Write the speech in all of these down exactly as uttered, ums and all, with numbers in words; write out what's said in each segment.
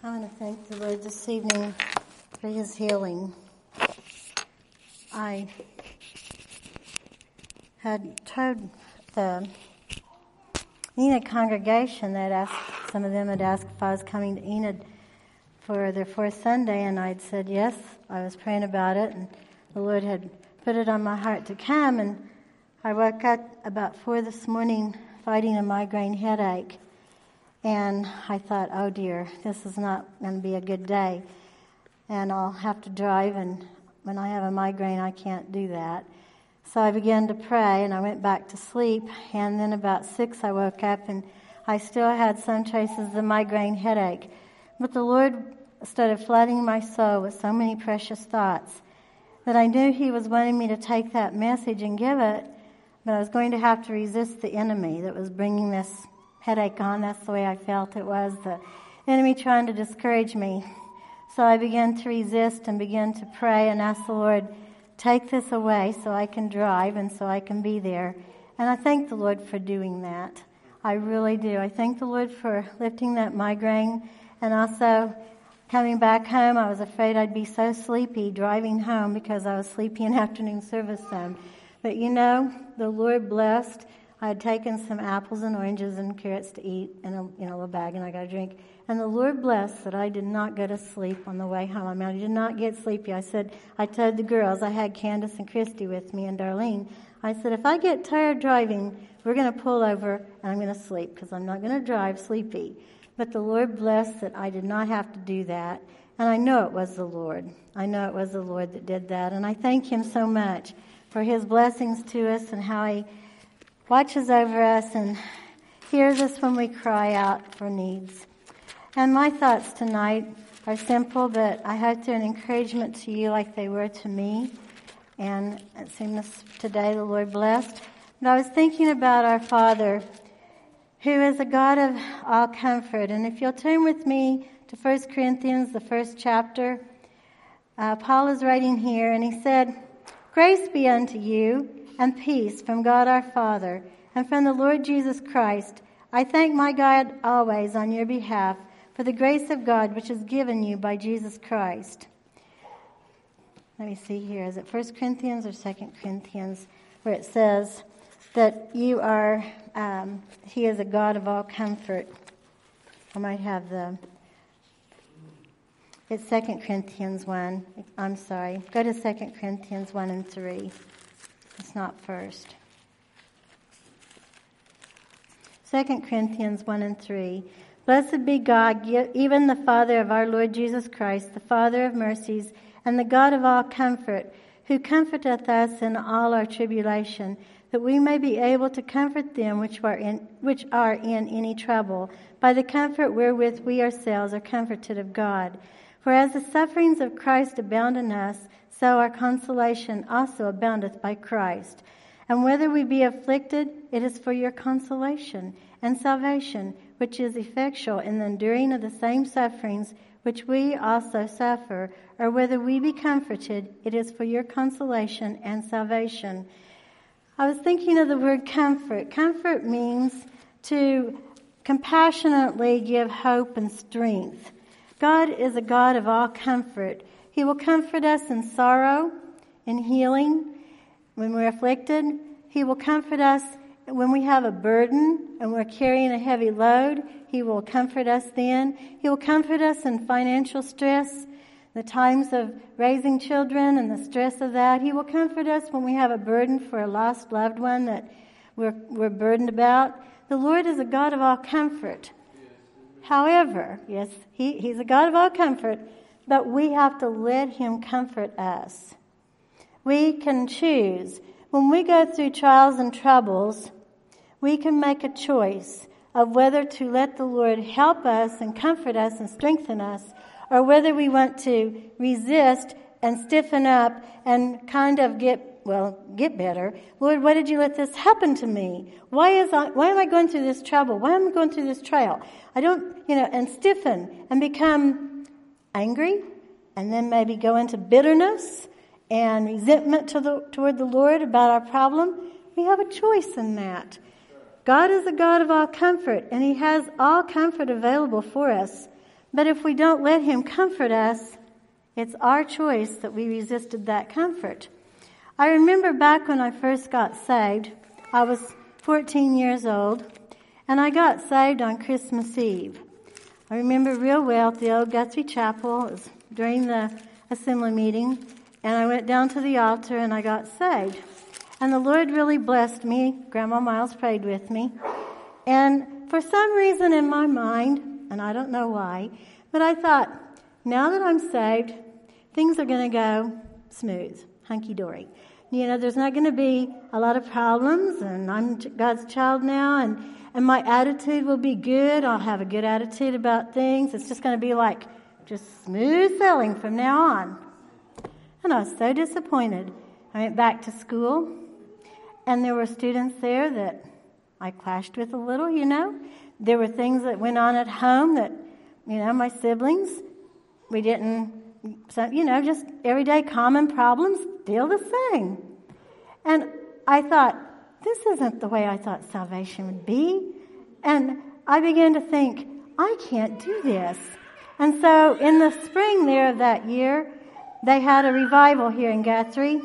I want to thank the Lord this evening for His healing. I had told the Enid congregation that asked, some of them had asked if I was coming to Enid for their fourth Sunday, and I'd said yes. I was praying about it, and the Lord had put it on my heart to come, and I woke up about four this morning fighting a migraine headache. And I thought, oh dear, this is not going to be a good day. And I'll have to drive, and when I have a migraine, I can't do that. So I began to pray, and I went back to sleep. And then about six, I woke up, and I still had some traces of the migraine headache. But the Lord started flooding my soul with so many precious thoughts that I knew He was wanting me to take that message and give it, but I was going to have to resist the enemy that was bringing this headache on. That's the way I felt it was, the enemy trying to discourage me. So I began to resist and began to pray and ask the Lord, take this away so I can drive and so I can be there. And I thank the Lord for doing that. I really do. I thank the Lord for lifting that migraine, and also coming back home. I was afraid I'd be so sleepy driving home because I was sleepy in afternoon service some. But you know, the Lord blessed. I had taken some apples and oranges and carrots to eat in a, in a little bag, and I got a drink. And the Lord blessed that I did not go to sleep on the way home. I mean, I did not get sleepy. I said, I told the girls, I had Candace and Christy with me and Darlene. I said, if I get tired driving, we're going to pull over and I'm going to sleep because I'm not going to drive sleepy. But the Lord blessed that I did not have to do that. And I know it was the Lord. I know it was the Lord that did that. And I thank Him so much for His blessings to us and how He watches over us and hears us when we cry out for needs. And my thoughts tonight are simple, but I hope they're an encouragement to you like they were to me. And it seems today the Lord blessed. But I was thinking about our Father, who is a God of all comfort. And if you'll turn with me to First Corinthians, the first chapter, uh, Paul is writing here, and he said, grace be unto you, and peace from God our Father and from the Lord Jesus Christ. I thank my God always on your behalf for the grace of God which is given you by Jesus Christ. Let me see here. Is it First Corinthians or Second Corinthians where it says that you are, um, He is a God of all comfort? I might have the, it's Second Corinthians one. I'm sorry. Go to Second Corinthians one and three. It's not first. Second Corinthians one and three. Blessed be God, even the Father of our Lord Jesus Christ, the Father of mercies, and the God of all comfort, who comforteth us in all our tribulation, that we may be able to comfort them which are in, which are in any trouble, by the comfort wherewith we ourselves are comforted of God. For as the sufferings of Christ abound in us, so our consolation also aboundeth by Christ. And whether we be afflicted, it is for your consolation and salvation, which is effectual in the enduring of the same sufferings which we also suffer. Or whether we be comforted, it is for your consolation and salvation. I was thinking of the word comfort. Comfort means to compassionately give hope and strength. God is a God of all comfort. He will comfort us in sorrow, in healing, when we're afflicted. He will comfort us when we have a burden and we're carrying a heavy load. He will comfort us then. He will comfort us in financial stress, the times of raising children and the stress of that. He will comfort us when we have a burden for a lost loved one that we're, we're burdened about. The Lord is a God of all comfort. However, yes, he, He's a God of all comfort, but we have to let Him comfort us. We can choose. When we go through trials and troubles, we can make a choice of whether to let the Lord help us and comfort us and strengthen us, or whether we want to resist and stiffen up and kind of get, well, get better. Lord, why did you let this happen to me? Why is I, why am I going through this trouble? Why am I going through this trial? I don't, you know, and stiffen and become angry, and then maybe go into bitterness and resentment to the, toward the Lord about our problem. We have a choice in that. God is a God of all comfort, and He has all comfort available for us. But if we don't let him comfort us, it's our choice that we resisted that comfort. I remember back when I first got saved, I was fourteen years old, and I got saved on Christmas Eve. I remember real well at the old Guthrie Chapel. It was during the assembly meeting, and I went down to the altar and I got saved. And the Lord really blessed me. Grandma Miles prayed with me. And for some reason in my mind, and I don't know why, but I thought, now that I'm saved, things are going to go smooth, hunky-dory. You know, there's not going to be a lot of problems, and I'm God's child now, and, and my attitude will be good. I'll have a good attitude about things. It's just going to be like just smooth sailing from now on. And I was so disappointed. I went back to school, and there were students there that I clashed with a little, you know. There were things that went on at home that, you know, my siblings, we didn't, so, you know, just everyday common problems, still the same. And I thought, this isn't the way I thought salvation would be. And I began to think, I can't do this. And so in the spring there of that year, they had a revival here in Guthrie.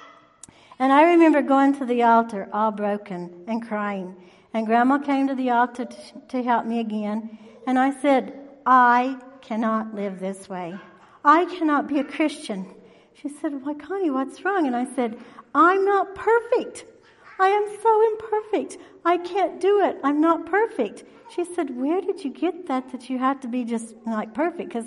And I remember going to the altar all broken and crying. And Grandma came to the altar to, to help me again. And I said, I cannot live this way. I cannot be a Christian. She said, why, Connie, what's wrong? And I said, I'm not perfect. I am so imperfect. I can't do it. I'm not perfect. She said, where did you get that, that you had to be just like perfect? Because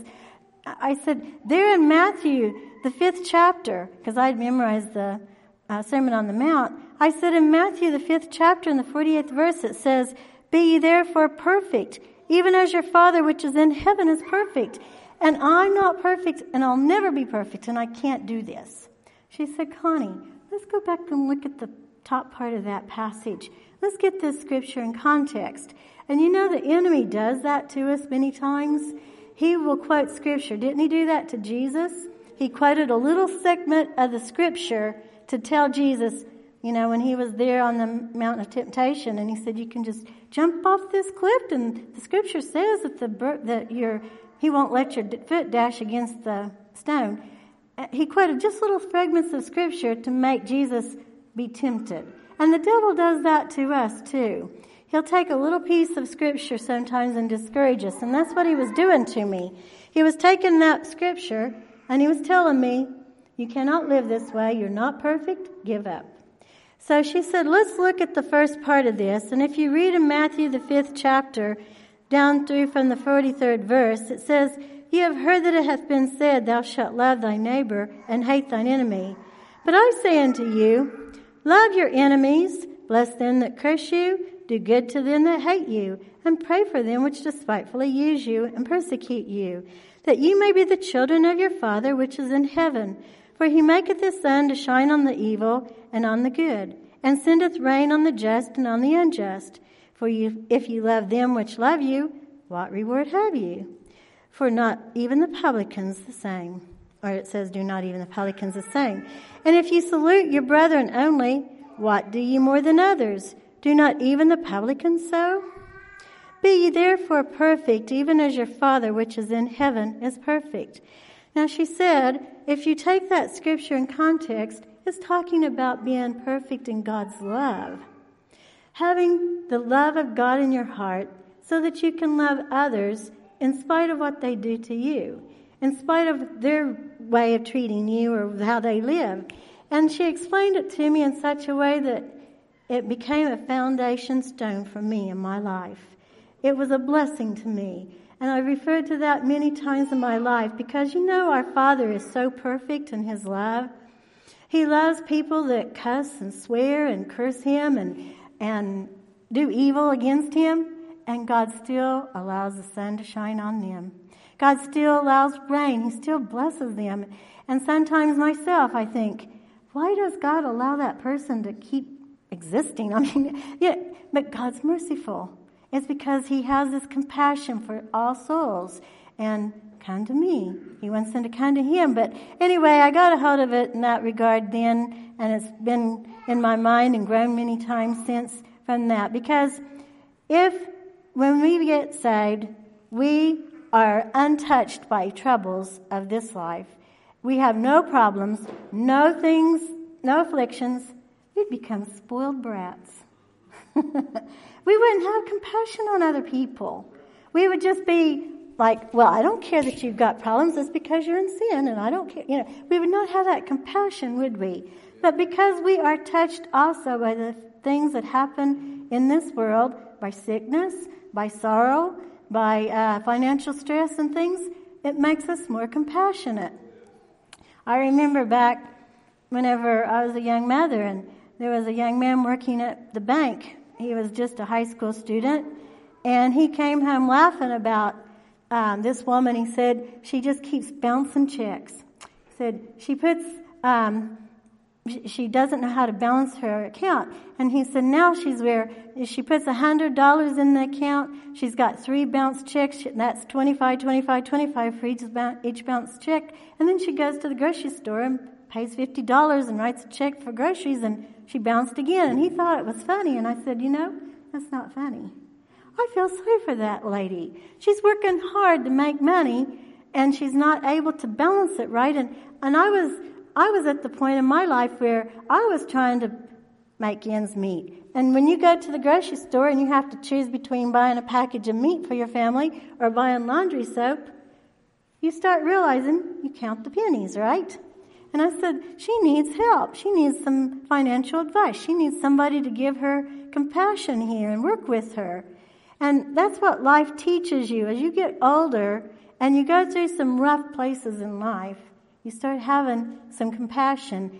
I said, there in Matthew, the fifth chapter, because I'd memorized the uh, Sermon on the Mount, I said in Matthew, the fifth chapter, in the forty-eighth verse, it says, be ye therefore perfect, even as your Father which is in heaven is perfect. And I'm not perfect, and I'll never be perfect, and I can't do this. She said, Connie, let's go back and look at the top part of that passage. Let's get this scripture in context. And you know the enemy does that to us many times. He will quote scripture. Didn't he do that to Jesus? He quoted a little segment of the scripture to tell Jesus, you know, when he was there on the Mountain of Temptation, and he said, you can just jump off this cliff, and the scripture says that the that your he won't let your foot dash against the stone. He quoted just little fragments of scripture to make Jesus be tempted. And the devil does that to us too. He'll take a little piece of scripture sometimes and discourage us. And that's what he was doing to me. He was taking that scripture and he was telling me, you cannot live this way. You're not perfect. Give up. So she said, let's look at the first part of this. And if you read in Matthew, the fifth chapter, down through from the forty-third verse, it says, ye have heard that it hath been said, thou shalt love thy neighbor and hate thine enemy. But I say unto you, love your enemies, bless them that curse you, do good to them that hate you, and pray for them which despitefully use you and persecute you, that ye may be the children of your Father which is in heaven. For he maketh his sun to shine on the evil and on the good, and sendeth rain on the just and on the unjust. For you, if you love them which love you, what reward have you? For not even the publicans the same. Or it says, do not even the publicans the same. And if you salute your brethren only, what do ye more than others? Do not even the publicans so? Be ye therefore perfect, even as your Father which is in heaven is perfect. Now she said, if you take that scripture in context, it's talking about being perfect in God's love. Having the love of God in your heart so that you can love others in spite of what they do to you, in spite of their way of treating you or how they live. And she explained it to me in such a way that it became a foundation stone for me in my life. It was a blessing to me. And I referred to that many times in my life because, you know, our Father is so perfect in his love. He loves people that cuss and swear and curse him and, and do evil against him. And God still allows the sun to shine on them. God still allows rain. He still blesses them. And sometimes myself, I think, why does God allow that person to keep existing? I mean, yeah, but God's merciful. It's because he has this compassion for all souls. And come to me. He wants them to come to him. But anyway, I got a hold of it in that regard then. And it's been in my mind and grown many times since from that. Because if, when we get saved, we are untouched by troubles of this life, we have no problems, no things, no afflictions, we'd become spoiled brats. We wouldn't have compassion on other people. We would just be like, well, I don't care that you've got problems. It's because you're in sin, and I don't care. You know, we would not have that compassion, would we? But because we are touched also by the things that happen in this world, by sickness, by sorrow, by uh, financial stress and things, it makes us more compassionate. I remember back whenever I was a young mother, and there was a young man working at the bank. He was just a high school student, and he came home laughing about um, this woman. He said, she just keeps bouncing checks. He said, she puts, um, she doesn't know how to balance her account. And he said, now she's where she puts one hundred dollars in the account. She's got three bounce checks. That's twenty-five, twenty-five, twenty-five for each, each bounce check. And then she goes to the grocery store and pays fifty dollars and writes a check for groceries, and she bounced again. And he thought it was funny. And I said, you know, that's not funny. I feel sorry for that lady. She's working hard to make money, and she's not able to balance it right. And, and I was I was at the point in my life where I was trying to make ends meet. And when you go to the grocery store and you have to choose between buying a package of meat for your family or buying laundry soap, you start realizing you count the pennies, right? And I said, she needs help. She needs some financial advice. She needs somebody to give her compassion here and work with her. And that's what life teaches you. As you get older and you go through some rough places in life, you start having some compassion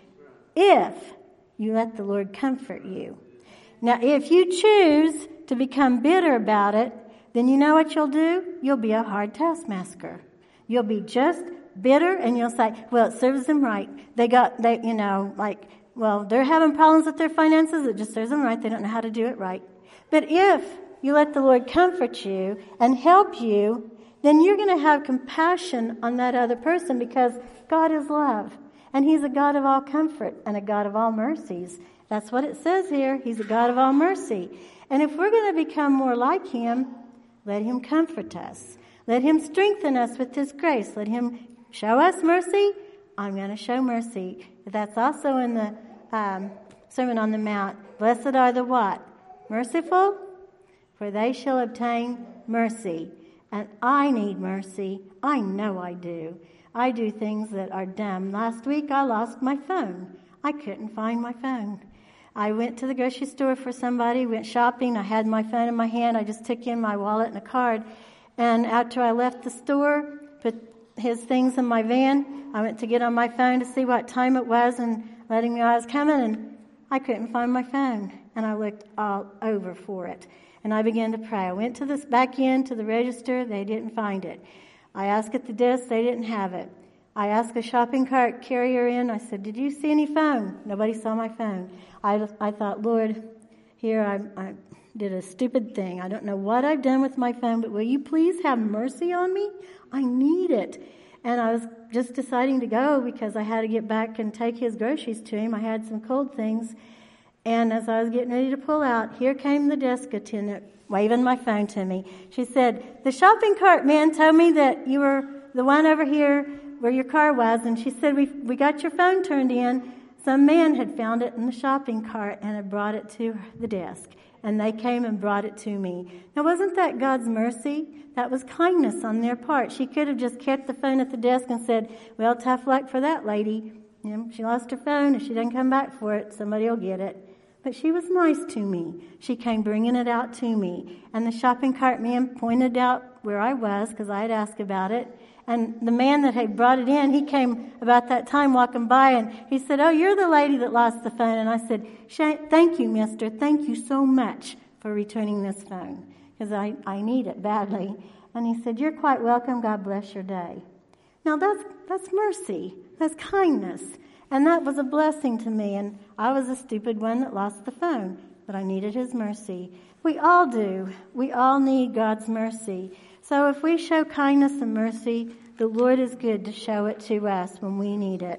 if you let the Lord comfort you. Now, if you choose to become bitter about it, then you know what you'll do? You'll be a hard taskmaster. You'll be just bitter, and you'll say, well, it serves them right. They got, they, you know, like, well, they're having problems with their finances. It just serves them right. They don't know how to do it right. But if you let the Lord comfort you and help you, then you're going to have compassion on that other person, because God is love. And He's a God of all comfort and a God of all mercies. That's what it says here. He's a God of all mercy. And if we're going to become more like Him, let Him comfort us. Let Him strengthen us with His grace. Let Him show us mercy. I'm going to show mercy. That's also in the um, Sermon on the Mount. Blessed are the what? Merciful, for they shall obtain mercy. And I need mercy. I know I do. I do things that are dumb. Last week I lost my phone. I couldn't find my phone. I went to the grocery store for somebody, went shopping. I had my phone in my hand. I just took in my wallet and a card. And after I left the store, put his things in my van, I went to get on my phone to see what time it was and letting me know I was coming, and I couldn't find my phone. And I looked all over for it. And I began to pray. I went to this back end to the register. They didn't find it. I asked at the desk. They didn't have it. I asked a shopping cart carrier in. I said, did you see any phone? Nobody saw my phone. I, I thought, Lord, here I, I did a stupid thing. I don't know what I've done with my phone, but will you please have mercy on me? I need it. And I was just deciding to go because I had to get back and take his groceries to him. I had some cold things. And as I was getting ready to pull out, here came the desk attendant waving my phone to me. She said, the shopping cart man told me that you were the one over here where your car was. And she said, we we got your phone turned in. Some man had found it in the shopping cart and had brought it to the desk. And they came and brought it to me. Now, wasn't that God's mercy? That was kindness on their part. She could have just kept the phone at the desk and said, well, tough luck for that lady. You know, she lost her phone. If she doesn't come back for it, somebody will get it. But she was nice to me. She came bringing it out to me. And the shopping cart man pointed out where I was because I had asked about it. And the man that had brought it in, he came about that time walking by, and he said, oh, you're the lady that lost the phone. And I said, thank you, mister. Thank you so much for returning this phone because I, I need it badly. And he said, you're quite welcome. God bless your day. Now, that's that's mercy. That's kindness. And that was a blessing to me. And I was a stupid one that lost the phone, but I needed His mercy. We all do. We all need God's mercy. So if we show kindness and mercy, the Lord is good to show it to us when we need it.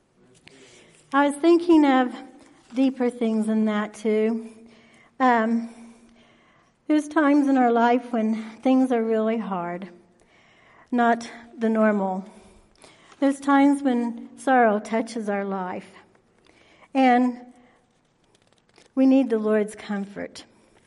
I was thinking of deeper things than that too. Um, there's times in our life when things are really hard. not the normal. There's times when sorrow touches our life, and we need the Lord's comfort.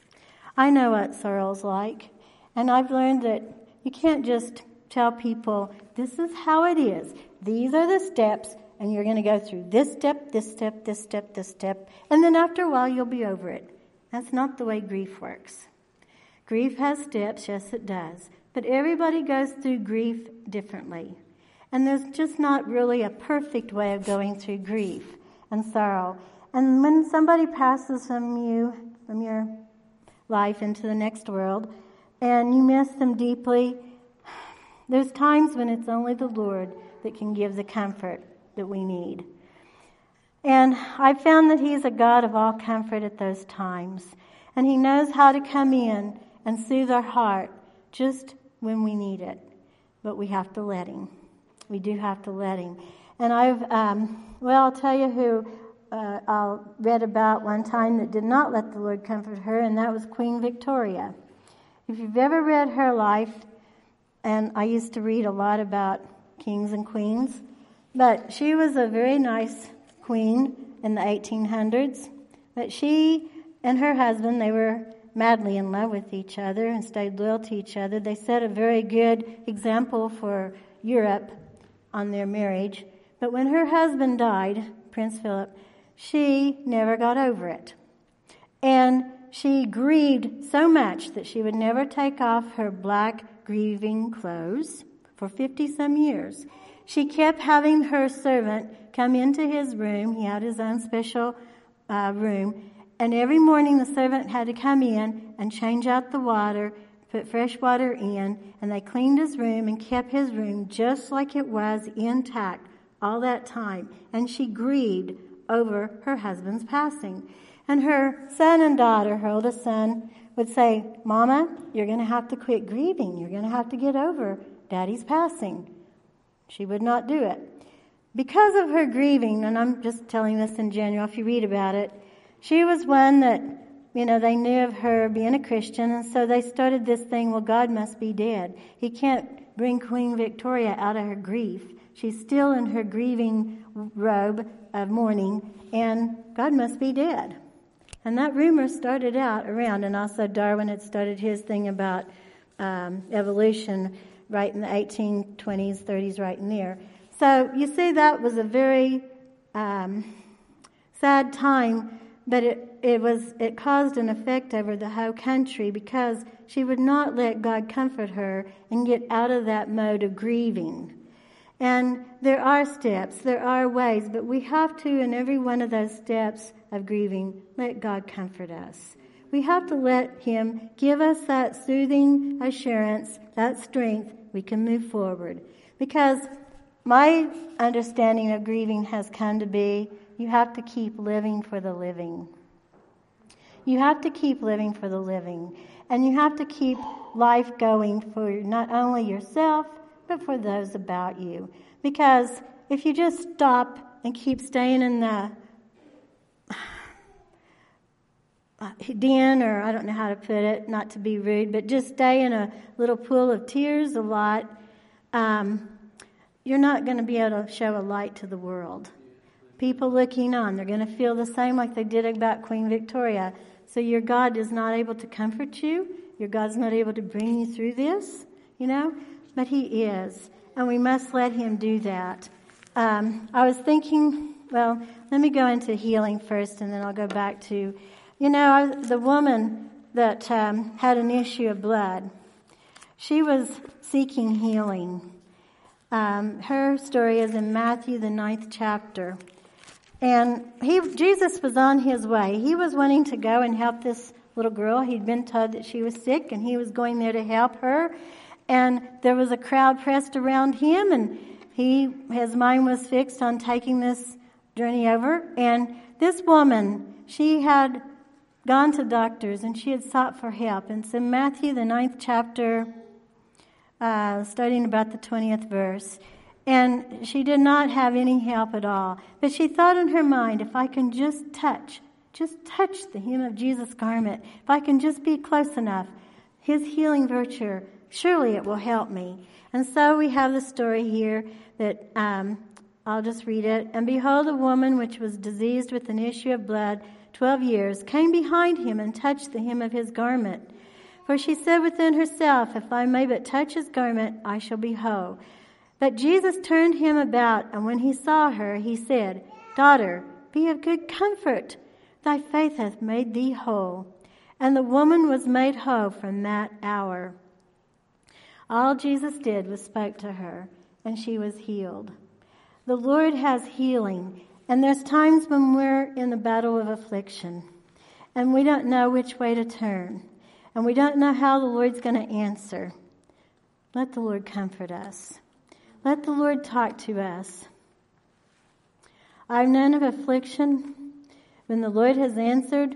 I know what sorrow's like, and I've learned that you can't just tell people, this is how it is. These are the steps, and you're going to go through this step, this step, this step, this step, and then after a while you'll be over it. That's not the way grief works. Grief has steps, yes it does, but everybody goes through grief differently. And there's just not really a perfect way of going through grief and sorrow. And when somebody passes from you, from your life into the next world, and you miss them deeply, there's times when it's only the Lord that can give the comfort that we need. And I've found that He's a God of all comfort at those times. And He knows how to come in and soothe our heart just when we need it. But we have to let Him. We do have to let Him. And I've, um, well, I'll tell you who uh, I read about one time that did not let the Lord comfort her, and that was Queen Victoria. If you've ever read her life, and I used to read a lot about kings and queens, but she was a very nice queen in the eighteen hundreds. But she and her husband, they were madly in love with each other and stayed loyal to each other. They set a very good example for Europe on their marriage. But when her husband died, Prince Philip, she never got over it. And she grieved so much that she would never take off her black grieving clothes for fifty-some years. She kept having her servant come into his room. He had his own special uh, room. And every morning the servant had to come in and change out the water, put fresh water in, and they cleaned his room and kept his room just like it was, intact, all that time. And she grieved over her husband's passing. And her son and daughter, her oldest son, would say, Mama, you're going to have to quit grieving. You're going to have to get over Daddy's passing. She would not do it. Because of her grieving, and I'm just telling this in general, if you read about it, she was one that, you know, they knew of her being a Christian, and so they started this thing, well, God must be dead. He can't bring Queen Victoria out of her grief. She's still in her grieving robe of mourning, and God must be dead. And that rumor started out around, and also Darwin had started his thing about um, evolution right in the eighteen twenties, thirties, right in there. So you see, that was a very um, sad time, but it, it was it caused an effect over the whole country because she would not let God comfort her and get out of that mode of grieving. And there are steps, there are ways, but we have to, in every one of those steps of grieving, let God comfort us. We have to let Him give us that soothing assurance, that strength, we can move forward. Because my understanding of grieving has come to be, you have to keep living for the living. You have to keep living for the living. And you have to keep life going for not only yourself, but for those about you. Because if you just stop and keep staying in the den, or I don't know how to put it, not to be rude, but just stay in a little pool of tears a lot, um, you're not going to be able to show a light to the world. People looking on, they're going to feel the same like they did about Queen Victoria. So your God is not able to comfort you. Your God's not able to bring you through this, you know, but He is. And we must let Him do that. Um, I was thinking, well, let me go into healing first, and then I'll go back to, you know, I, the woman that um, had an issue of blood. She was seeking healing. Um, her story is in Matthew, the ninth chapter. And he, Jesus was on His way. He was wanting to go and help this little girl. He'd been told that she was sick, and He was going there to help her. And there was a crowd pressed around Him, and he, his mind was fixed on taking this journey over. And this woman, she had gone to doctors, and she had sought for help. And so Matthew, the ninth chapter, uh, starting about the twentieth verse, and she did not have any help at all. But she thought in her mind, if I can just touch, just touch the hem of Jesus' garment, if I can just be close enough, His healing virtue Surely it will help me. And so we have the story here that um, I'll just read it. And behold, a woman which was diseased with an issue of blood twelve years came behind him and touched the hem of his garment. For she said within herself, if I may but touch his garment, I shall be whole. But Jesus turned him about, and when he saw her, he said, Daughter, be of good comfort. Thy faith hath made thee whole. And the woman was made whole from that hour. All Jesus did was spoke to her, and she was healed. The Lord has healing, and there's times when we're in the battle of affliction, and we don't know which way to turn, and we don't know how the Lord's going to answer. Let the Lord comfort us. Let the Lord talk to us. I've known of affliction when the Lord has answered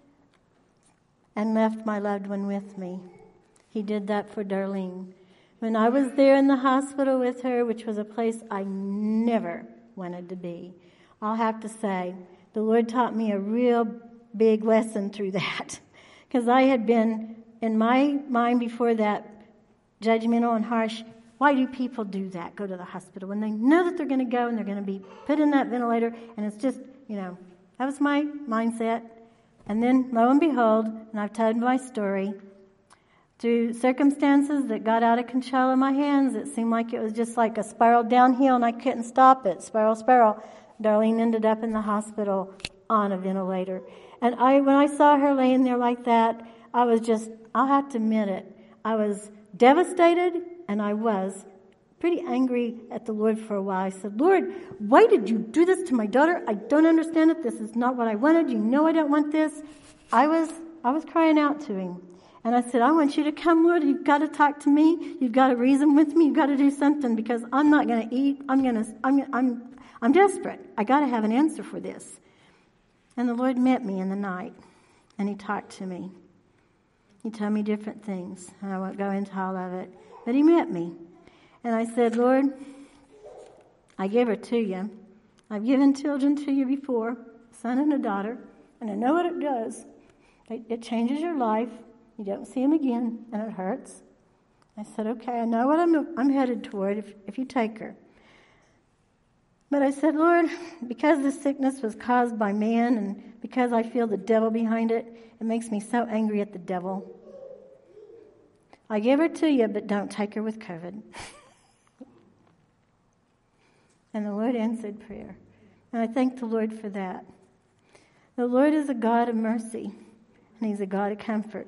and left my loved one with me. He did that for Darlene. When I was there in the hospital with her, which was a place I never wanted to be, I'll have to say, the Lord taught me a real big lesson through that. Because I had been, in my mind before that, judgmental and harsh. Why do people do that, go to the hospital, when they know that they're going to go and they're going to be put in that ventilator, and it's just, you know, that was my mindset. And then, lo and behold, and I've told my story, through circumstances that got out of control in my hands, it seemed like it was just like a spiral downhill and I couldn't stop it. Spiral, spiral. Darlene ended up in the hospital on a ventilator. And I, when I saw her laying there like that, I was just, I'll have to admit it, I was devastated, and I was pretty angry at the Lord for a while. I said, Lord, why did you do this to my daughter? I don't understand it. This is not what I wanted. You know I don't want this. I was, I was crying out to him. And I said, I want you to come, Lord. You've got to talk to me. You've got to reason with me. You've got to do something, because I'm not going to eat. I'm going to, I'm, I'm, I'm desperate. I got to have an answer for this. And the Lord met me in the night, and he talked to me. He told me different things, and I won't go into all of it. But he met me. And I said, Lord, I give her to you. I've given children to you before, a son and a daughter, and I know what it does. It, it changes your life. You don't see him again, and it hurts. I said, okay, I know what I'm, I'm headed toward if, if you take her. But I said, Lord, because this sickness was caused by man, and because I feel the devil behind it, it makes me so angry at the devil. I give her to you, but don't take her with COVID. And the Lord answered prayer. And I thank the Lord for that. The Lord is a God of mercy, and he's a God of comfort.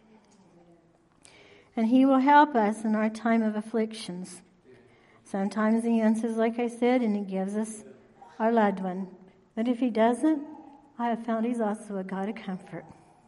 And he will help us in our time of afflictions. Sometimes he answers, like I said, and he gives us our loved one. But if he doesn't, I have found he's also a God of comfort.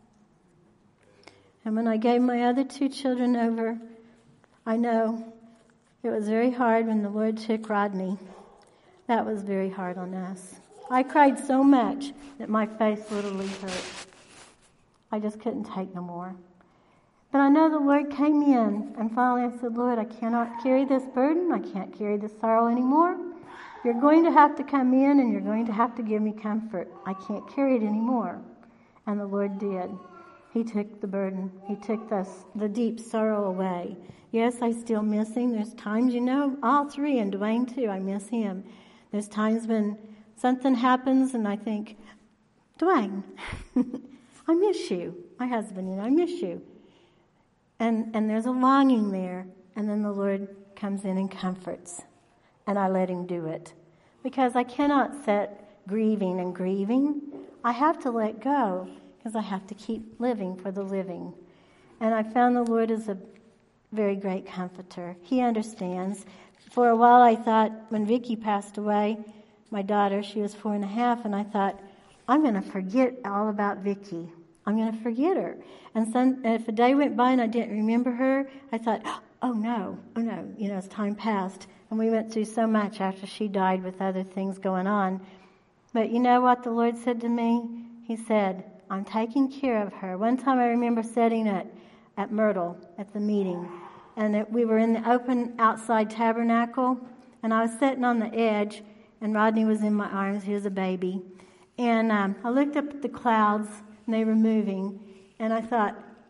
And when I gave my other two children over, I know it was very hard when the Lord took Rodney. That was very hard on us. I cried so much that my face literally hurt. I just couldn't take no more. But I know the Lord came in, and finally I said, Lord, I cannot carry this burden. I can't carry this sorrow anymore. You're going to have to come in, and you're going to have to give me comfort. I can't carry it anymore. And the Lord did. He took the burden. He took the, the deep sorrow away. Yes, I still miss him. There's times, you know, all three, and Dwayne too, I miss him. There's times when something happens, and I think, Dwayne, I miss you. My husband, you know, I miss you. And and there's a longing there, and then the Lord comes in and comforts, and I let him do it. Because I cannot sit grieving and grieving. I have to let go, because I have to keep living for the living. And I found the Lord is a very great comforter. He understands. For a while I thought, when Vicki passed away, my daughter, she was four and a half, and I thought, I'm going to forget all about Vicki. I'm going to forget her. And some, if a day went by and I didn't remember her, I thought, oh no, oh no, you know, as time passed. And we went through so much after she died with other things going on. But you know what the Lord said to me? He said, I'm taking care of her. One time I remember sitting at, at Myrtle at the meeting, and it, we were in the open outside tabernacle, and I was sitting on the edge, and Rodney was in my arms. He was a baby. And um, I looked up at the clouds, and they were moving. And I thought,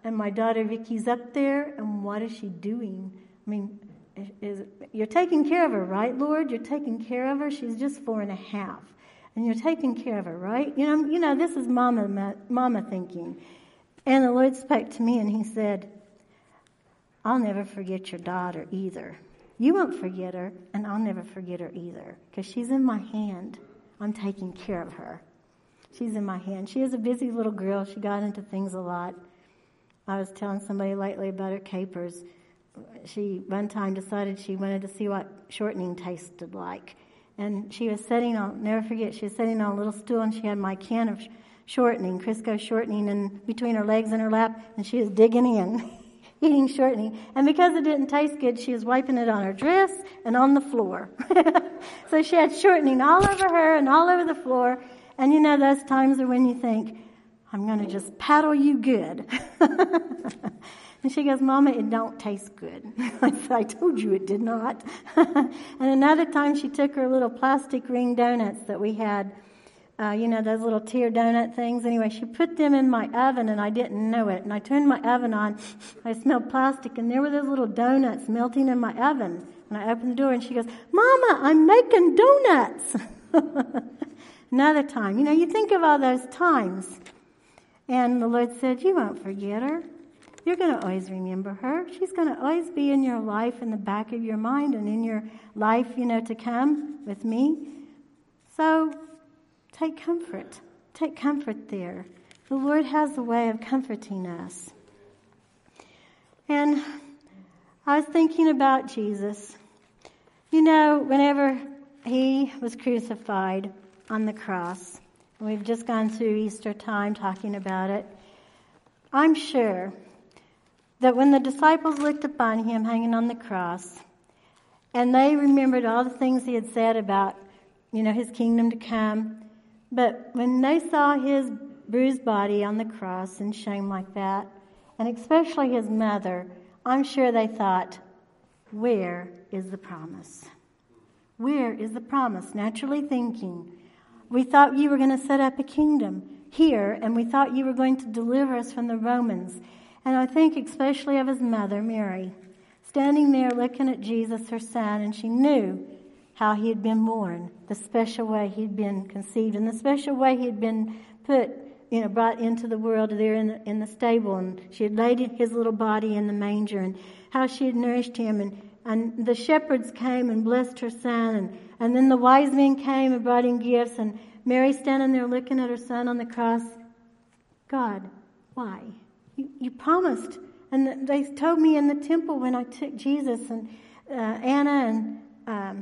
and my daughter Vicky's up there, and what is she doing? I mean, is, you're taking care of her, right, Lord? You're taking care of her. She's just four and a half, and you're taking care of her, right? You know, you know, this is mama, mama thinking. And the Lord spoke to me, and He said, I'll never forget your daughter either. You won't forget her, and I'll never forget her either, because she's in my hand. I'm taking care of her. She's in my hand. She is a busy little girl. She got into things a lot. I was telling somebody lately about her capers. She, one time, decided she wanted to see what shortening tasted like. And she was sitting on, never forget, she was sitting on a little stool, and she had my can of shortening, Crisco shortening, in between her legs and her lap, and she was digging in, eating shortening. And because it didn't taste good, she was wiping it on her dress and on the floor. So she had shortening all over her and all over the floor. And you know, those times are when you think, I'm going to just paddle you good. And she goes, Mama, it don't taste good. I said, I told you it did not. And another time she took her little plastic ring donuts that we had, uh, you know, those little tear donut things. Anyway, she put them in my oven, and I didn't know it. And I turned my oven on. I smelled plastic, and there were those little donuts melting in my oven. And I opened the door, and she goes, Mama, I'm making donuts. Another time. You know, you think of all those times. And the Lord said, you won't forget her. You're going to always remember her. She's going to always be in your life, in the back of your mind, and in your life, you know, to come with me. So take comfort. Take comfort there. The Lord has a way of comforting us. And I was thinking about Jesus. You know, whenever He was crucified on the cross, we've just gone through Easter time talking about it, I'm sure that when the disciples looked upon Him hanging on the cross, and they remembered all the things He had said about, you know, His kingdom to come, but when they saw His bruised body on the cross in shame like that, and especially His mother, I'm sure they thought, where is the promise? Where is the promise? Naturally thinking, we thought you were going to set up a kingdom here, and we thought you were going to deliver us from the Romans. And I think especially of His mother, Mary, standing there looking at Jesus, her son, and she knew how He had been born, the special way He'd been conceived, and the special way He'd been put, you know, brought into the world there in the, in the stable, and she had laid His little body in the manger, and how she had nourished Him, and, and the shepherds came and blessed her son, and, and then the wise men came and brought in gifts, and Mary standing there looking at her son on the cross. God, why? You, you promised. And they told me in the temple when I took Jesus, and uh, Anna and um,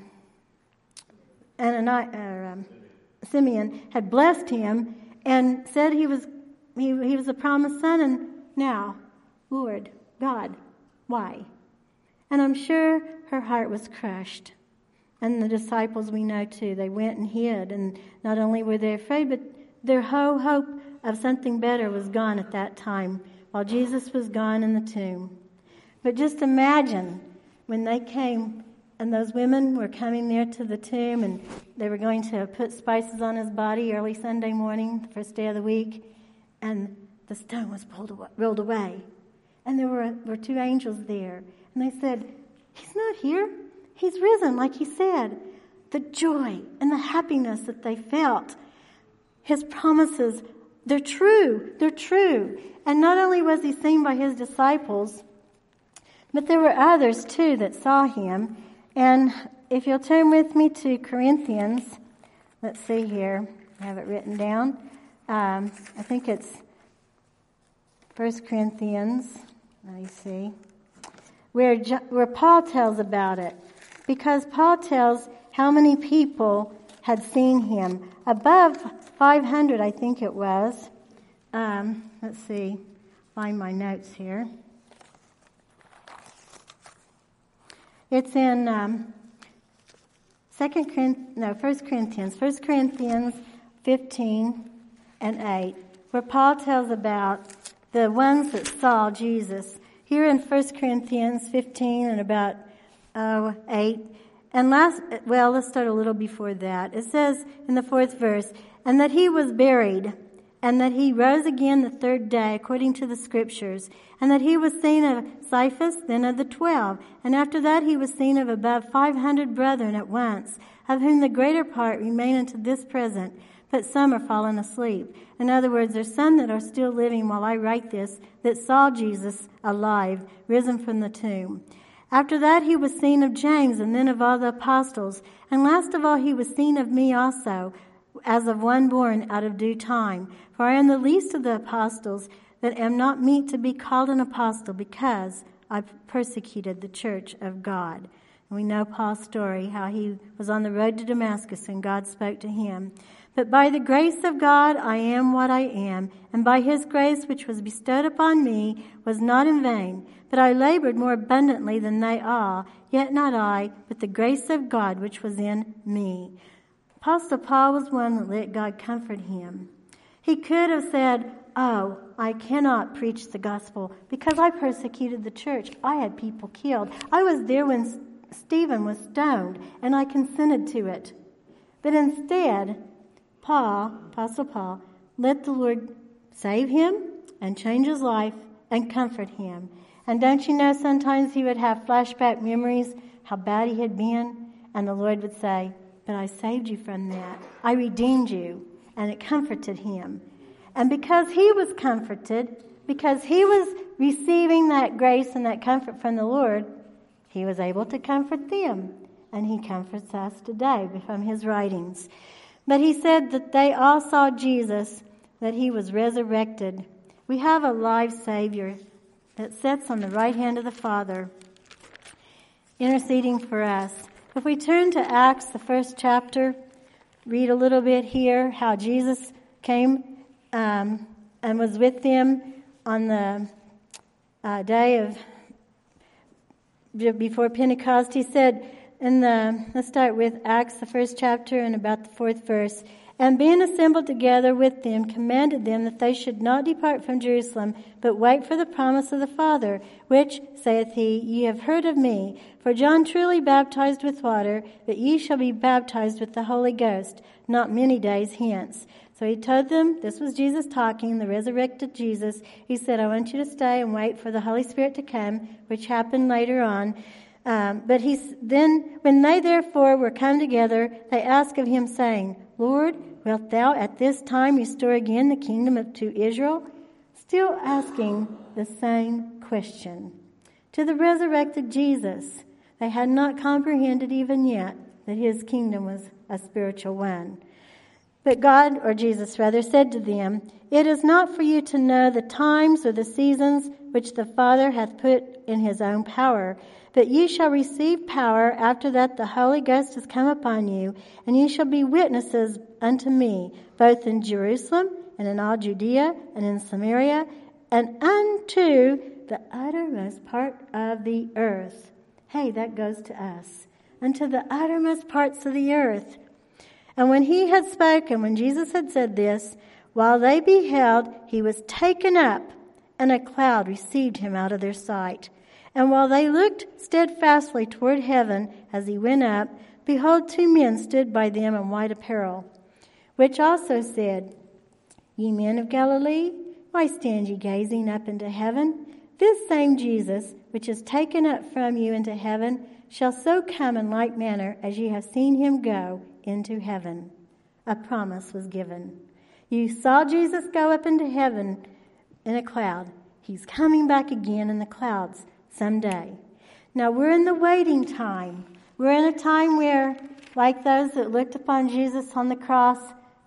Anna, uh, um, Simeon had blessed him and said he was he, he was a promised son. And now, Lord, God, why? And I'm sure her heart was crushed. And the disciples, we know too, they went and hid. And not only were they afraid, but their whole hope of something better was gone at that time, while Jesus was gone in the tomb. But just imagine when they came, and those women were coming there to the tomb, and they were going to put spices on His body early Sunday morning, the first day of the week, and the stone was pulled away, rolled away. And there were, were two angels there. And they said, He's not here. He's risen, like He said. The joy and the happiness that they felt. His promises, they're true. They're true. And not only was He seen by His disciples, but there were others too that saw Him. And if you'll turn with me to Corinthians, let's see here. I have it written down. Um, I think it's First Corinthians. Let me see. Where, where Paul tells about it. Because Paul tells how many people had seen Him. Above five hundred, I think it was. Um, let's see. Find my notes here. It's in um, Second Corinthians, no, First Corinthians, First Corinthians fifteen and eight, where Paul tells about the ones that saw Jesus. Here in First Corinthians fifteen and about uh, eight, and last, well, let's start a little before that. It says in the fourth verse, and that He was buried, and that he rose again the third day, according to the Scriptures, and that he was seen of Cephas, then of the twelve, and after that he was seen of above five hundred brethren at once, of whom the greater part remain unto this present, but some are fallen asleep. In other words, there's some that are still living while I write this, that saw Jesus alive, risen from the tomb. After that he was seen of James, and then of all the apostles. And last of all he was seen of me also, as of one born out of due time. For I am the least of the apostles, that am not meet to be called an apostle, because I persecuted the church of God. And we know Paul's story, how he was on the road to Damascus and God spoke to him. But by the grace of God I am what I am, and by his grace which was bestowed upon me was not in vain. But I labored more abundantly than they all, yet not I, but the grace of God which was in me. Apostle Paul was one that let God comfort him. He could have said, oh, I cannot preach the gospel because I persecuted the church. I had people killed. I was there when Stephen was stoned, and I consented to it. But instead, Paul, Apostle Paul, let the Lord save him and change his life and comfort him. And don't you know, sometimes he would have flashback memories, how bad he had been, and the Lord would say, but I saved you from that. I redeemed you. And it comforted him. And because he was comforted, because he was receiving that grace and that comfort from the Lord, he was able to comfort them. And he comforts us today from his writings. But he said that they all saw Jesus, that he was resurrected. We have a live Savior that sits on the right hand of the Father, interceding for us. If we turn to Acts, the first chapter, read a little bit here how Jesus came um, and was with them on the uh, day of before Pentecost. He said in the, let's start with Acts, the first chapter and about the fourth verse. And being assembled together with them, commanded them that they should not depart from Jerusalem, but wait for the promise of the Father, which, saith he, ye have heard of me. For John truly baptized with water, but ye shall be baptized with the Holy Ghost, not many days hence. So he told them, this was Jesus talking, the resurrected Jesus. He said, I want you to stay and wait for the Holy Spirit to come, which happened later on. Um, but he then, when they therefore were come together, they asked of him, saying, Lord, wilt thou at this time restore again the kingdom of, to Israel? Still asking the same question. To the resurrected Jesus, they had not comprehended even yet that his kingdom was a spiritual one. But God, or Jesus rather, said to them, It is not for you to know the times or the seasons which the Father hath put in his own power, but ye shall receive power after that the Holy Ghost is come upon you, and ye shall be witnesses unto me, both in Jerusalem and in all Judea and in Samaria, and unto the uttermost part of the earth. Hey, that goes to us. Unto the uttermost parts of the earth. And when he had spoken, when Jesus had said this, while they beheld, he was taken up, and a cloud received him out of their sight. And while they looked steadfastly toward heaven as he went up, behold, two men stood by them in white apparel, which also said, Ye men of Galilee, why stand ye gazing up into heaven? This same Jesus, which is taken up from you into heaven, shall so come in like manner as ye have seen him go into heaven. A promise was given. You saw Jesus go up into heaven in a cloud. He's coming back again in the clouds someday. Now we're in the waiting time. We're in a time where, like those that looked upon Jesus on the cross,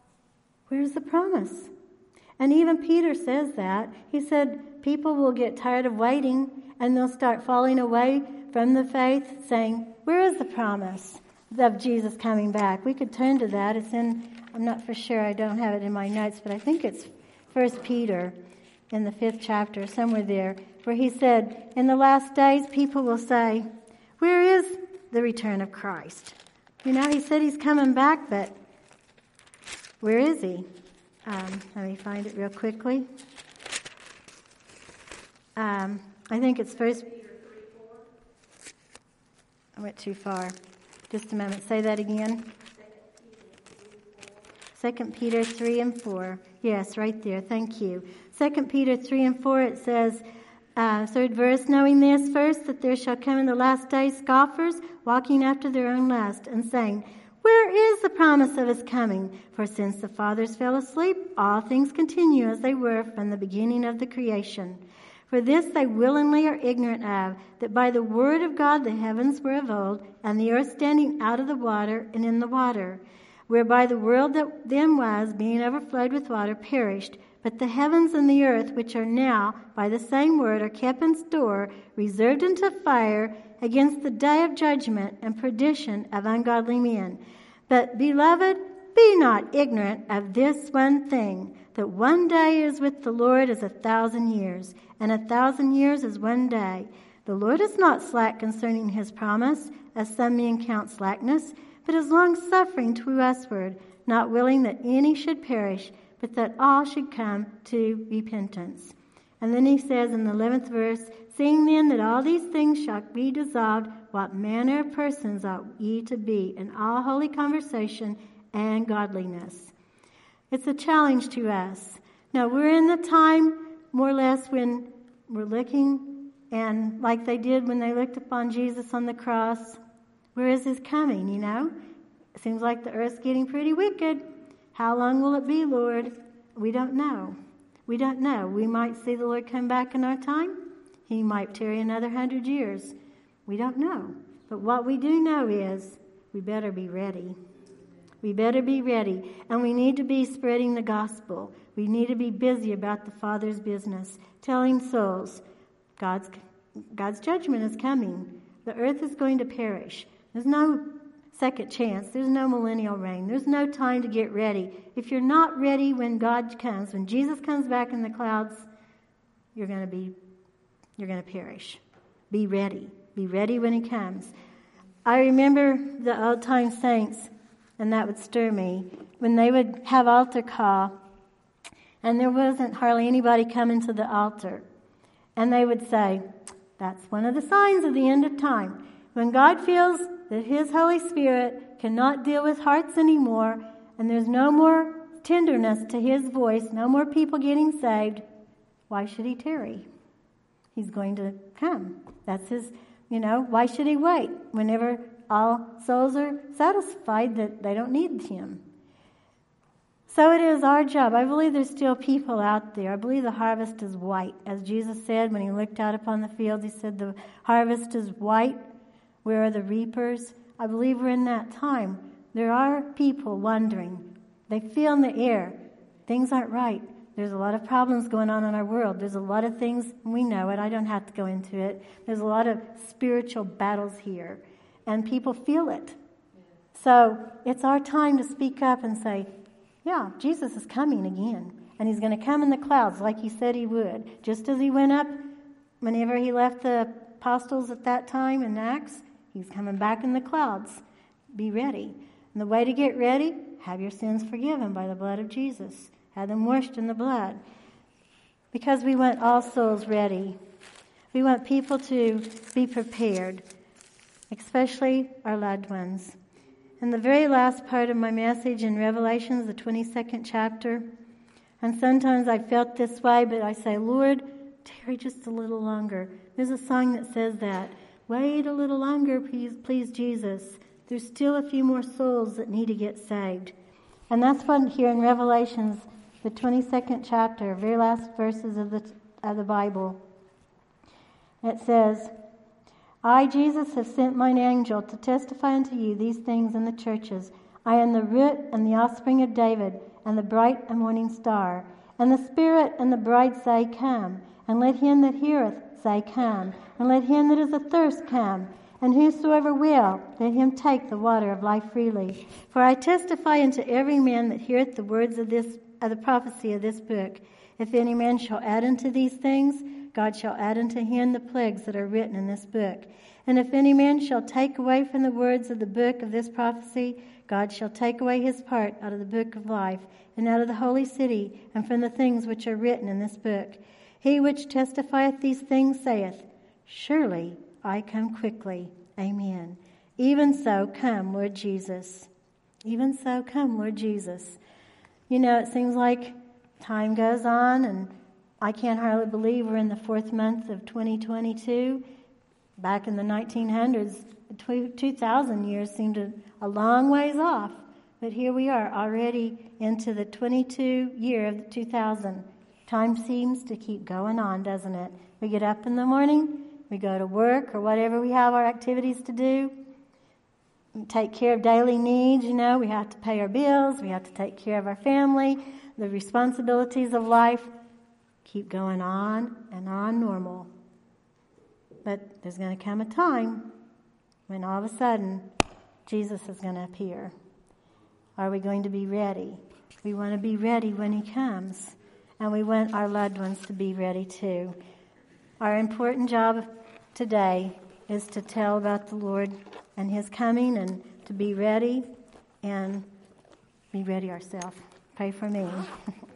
where's the promise? And even Peter says that. He said people will get tired of waiting and they'll start falling away from the faith, saying, where is the promise of Jesus coming back? We could turn to that. It's in, I'm not for sure, I don't have it in my notes, but I think it's First Peter in the fifth chapter, somewhere there, where he said, in the last days, people will say, where is the return of Christ? You know, he said he's coming back, but where is he? Um, let me find it real quickly. Um, I think it's First. I went too far. Just a moment. Say that again. Second Peter three and four. Yes, right there. Thank you. Second Peter three and four, it says, uh, third verse, knowing this first, that there shall come in the last days scoffers, walking after their own lust, and saying, where is the promise of his coming? For since the fathers fell asleep, all things continue as they were from the beginning of the creation. For this they willingly are ignorant of, that by the word of God the heavens were of old, and the earth standing out of the water and in the water, whereby the world that then was, being overflowed with water, perished. But the heavens and the earth, which are now by the same word, are kept in store, reserved unto fire, against the day of judgment and perdition of ungodly men. But, beloved, be not ignorant of this one thing, that one day is with the Lord as a thousand years, and a thousand years is one day. The Lord is not slack concerning his promise, as some men count slackness, but is long-suffering to usward, not willing that any should perish, but that all should come to repentance. And then he says in the eleventh verse, seeing then that all these things shall be dissolved, what manner of persons ought ye to be in all holy conversation and godliness? It's a challenge to us. Now, we're in the time, more or less, when we're looking, and like they did when they looked upon Jesus on the cross, where is his coming, you know? It seems like the earth's getting pretty wicked. How long will it be, Lord? We don't know. We don't know. We might see the Lord come back in our time. He might tarry another hundred years. We don't know. But what we do know is we better be ready. We better be ready. And we need to be spreading the gospel. We need to be busy about the Father's business, telling souls God's, God's judgment is coming. The earth is going to perish. There's no second chance. There's no millennial reign. There's no time to get ready. If you're not ready when God comes, when Jesus comes back in the clouds, you're going to be, you're going to perish. Be ready. Be ready when he comes. I remember the old time saints, and that would stir me, when they would have altar call, and there wasn't hardly anybody coming to the altar. And they would say, that's one of the signs of the end of time. When God feels that his Holy Spirit cannot deal with hearts anymore, and there's no more tenderness to his voice, no more people getting saved, why should he tarry? He's going to come. That's his, you know, why should he wait whenever all souls are satisfied that they don't need him? So it is our job. I believe there's still people out there. I believe the harvest is white. As Jesus said when he looked out upon the fields, he said the harvest is white. Where are the reapers? I believe we're in that time. There are people wondering. They feel in the air. Things aren't right. There's a lot of problems going on in our world. There's a lot of things, we know it. I don't have to go into it. There's a lot of spiritual battles here. And people feel it. So it's our time to speak up and say, yeah, Jesus is coming again. And he's going to come in the clouds like he said he would. Just as he went up whenever he left the apostles at that time in Acts, he's coming back in the clouds. Be ready. And the way to get ready, have your sins forgiven by the blood of Jesus. Have them washed in the blood. Because we want all souls ready. We want people to be prepared, especially our loved ones. And the very last part of my message in Revelations, the twenty-second chapter, and sometimes I felt this way, but I say, Lord, tarry just a little longer. There's a song that says that. Wait a little longer, please, please, Jesus. There's still a few more souls that need to get saved. And that's what here in Revelations, the twenty-second chapter, very last verses of the of the Bible. It says, I, Jesus, have sent mine angel to testify unto you these things in the churches. I am the root and the offspring of David, and the bright and morning star. And the Spirit and the bride say, Come. And let him that heareth say, Come. And let him that is athirst come. And whosoever will, let him take the water of life freely. For I testify unto every man that heareth the words of this of the prophecy of this book. If any man shall add unto these things, God shall add unto him the plagues that are written in this book. And if any man shall take away from the words of the book of this prophecy, God shall take away his part out of the book of life, and out of the holy city, and from the things which are written in this book. He which testifieth these things saith, Surely I come quickly. Amen. Even so, come, Lord Jesus. Even so, come, Lord Jesus. You know, it seems like time goes on, and I can't hardly believe we're in the fourth month of twenty twenty-two. Back in the nineteen hundreds, two thousand years seemed a, a long ways off. But here we are, already into the twenty-two year of the two thousand. Time seems to keep going on, doesn't it? We get up in the morning, we go to work or whatever we have our activities to do. We take care of daily needs, you know. We have to pay our bills, we have to take care of our family. The responsibilities of life keep going on and on normal. But there's going to come a time when all of a sudden Jesus is going to appear. Are we going to be ready? We want to be ready when he comes. And we want our loved ones to be ready too. Our important job today is to tell about the Lord and his coming, and to be ready and be ready ourselves. Pray for me.